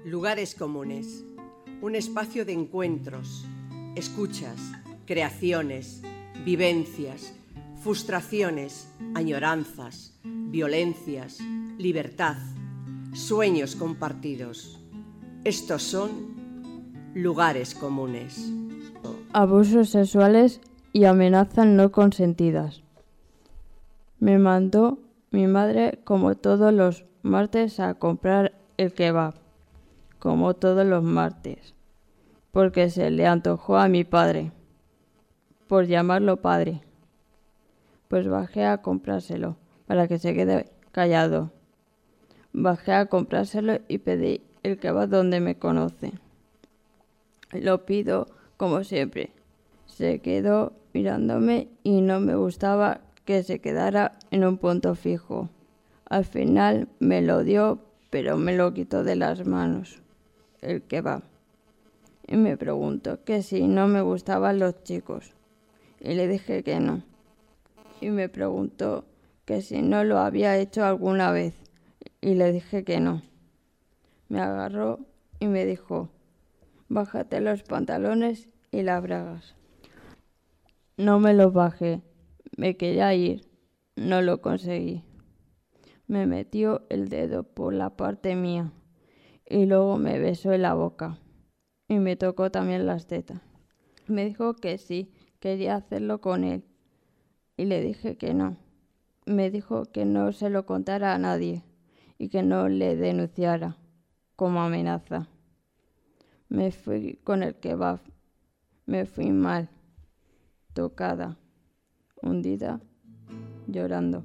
Lugares comunes, un espacio de encuentros, escuchas, creaciones, vivencias, frustraciones, añoranzas, violencias, libertad, sueños compartidos. Estos son lugares comunes. Abusos sexuales y amenazas no consentidas. Me mandó mi madre como todos los martes a comprar el kebab, como todos los martes, porque se le antojó a mi padre, por llamarlo padre. Pues bajé a comprárselo para que se quede callado. Bajé a comprárselo y pedí el kebab donde me conoce. Lo pido como siempre. Se quedó mirándome y no me gustaba que se quedara en un punto fijo. Al final me lo dio, pero me lo quitó de las manos, el kebab. Y me preguntó que si no me gustaban los chicos. Y le dije que no. Y me preguntó que si no lo había hecho alguna vez. Y le dije que no. Me agarró y me dijo: bájate los pantalones y las bragas. No me los bajé. Me quería ir. No lo conseguí. Me metió el dedo por la parte mía y luego me besó en la boca y me tocó también las tetas. Me dijo que sí, quería hacerlo con él y le dije que no. Me dijo que no se lo contara a nadie y que no le denunciara como amenaza. Me fui con el kebab. Me fui mal, tocada, hundida, llorando.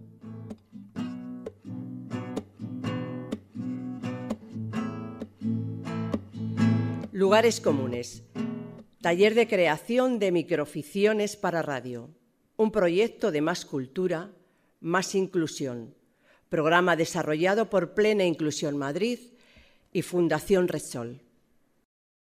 Lugares comunes. Taller de creación de microficciones para radio. Un proyecto de Más Cultura, Más Inclusión. Programa desarrollado por Plena Inclusión Madrid y Fundación Red Sol.